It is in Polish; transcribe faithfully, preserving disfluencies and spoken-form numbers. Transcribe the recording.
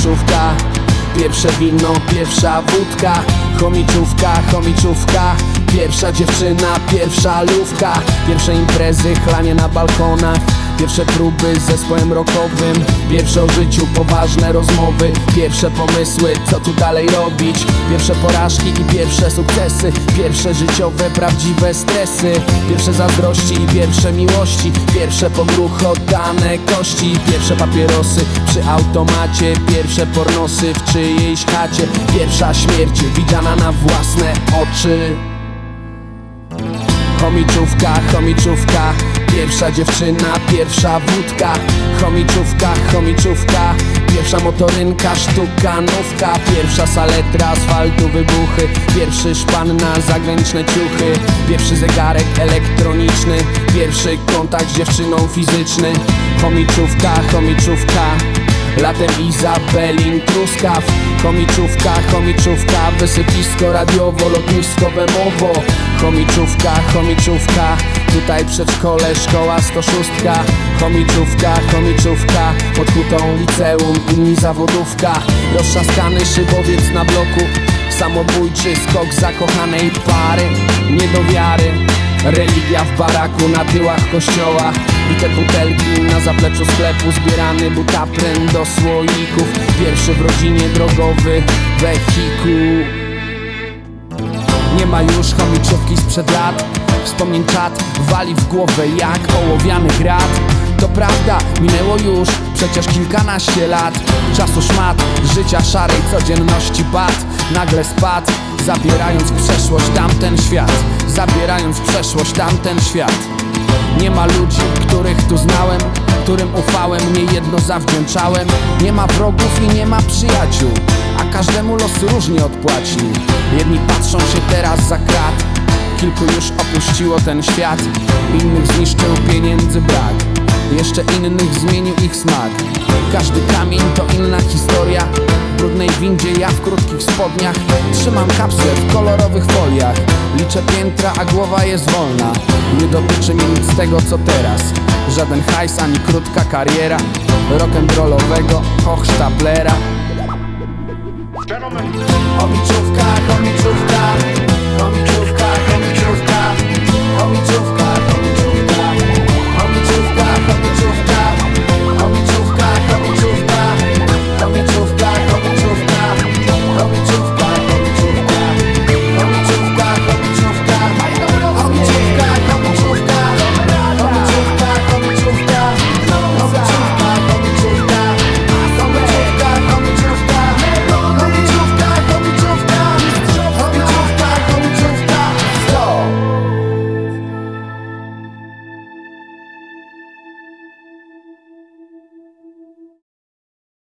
chomiczówka. Pierwsze wino, pierwsza wódka. Chomiczówka, chomiczówka. Pierwsza dziewczyna, pierwsza lówka. Pierwsze imprezy, chlanie na balkonach. Pierwsze próby z zespołem rockowym. Pierwsze o życiu, poważne rozmowy. Pierwsze pomysły, co tu dalej robić. Pierwsze porażki i pierwsze sukcesy. Pierwsze życiowe, prawdziwe stresy. Pierwsze zazdrości i pierwsze miłości. Pierwsze pogruch, oddane kości. Pierwsze papierosy przy automacie. Pierwsze pornosy w czyjejś chacie. Pierwsza śmierć widziana na własne oczy. Chomiczówka, chomiczówka. Pierwsza dziewczyna, pierwsza wódka. Chomiczówka, chomiczówka. Pierwsza motorynka, sztuka, nówka. Pierwsza saletra, asfaltu, wybuchy. Pierwszy szpan na zagraniczne ciuchy. Pierwszy zegarek elektroniczny. Pierwszy kontakt z dziewczyną fizyczny. Chomiczówka, chomiczówka. Latem Izabelin Truskaw. Chomiczówka, chomiczówka. Wysypisko radiowo, lotnisko Bemowo. Chomiczówka, chomiczówka. Tutaj przedszkole, szkoła sto sześć. Chomiczówka, chomiczówka. Pod hutą liceum, inni zawodówka. Roztrzaskany szybowiec na bloku. Samobójczy skok zakochanej pary. Nie do wiary. Religia w baraku na tyłach kościoła. I te butelki na zapleczu sklepu. Zbierany butapryn do słoików. Pierwszy w rodzinie drogowy wehikuł. Nie ma już chomiczówki sprzed lat. Wspomnień czat wali w głowę jak ołowiany grat. To prawda, minęło już przecież kilkanaście lat. Czasu szmat, życia szarej codzienności bad. Nagle spadł, zabierając w przeszłość tamten świat. Zabierając w przeszłość tamten świat. Nie ma ludzi, których tu znałem, którym ufałem, niejedno zawdzięczałem. Nie ma wrogów i nie ma przyjaciół, a każdemu los różnie odpłacił. Jedni patrzą się teraz za krat. Kilku już opuściło ten świat. Innych zniszczył pieniędzy brak. Jeszcze innych zmienił ich smak. Każdy kamień to inna historia. W brudnej windzie, ja w krótkich spodniach. Trzymam kapsle w kolorowych foliach. Liczę piętra, a głowa jest wolna. Nie dotyczy mnie nic z tego co teraz. Żaden hajs, ani krótka kariera rock'n'rollowego hochsztaplera. Chomiczówka, chomiczówka, chomiczówka.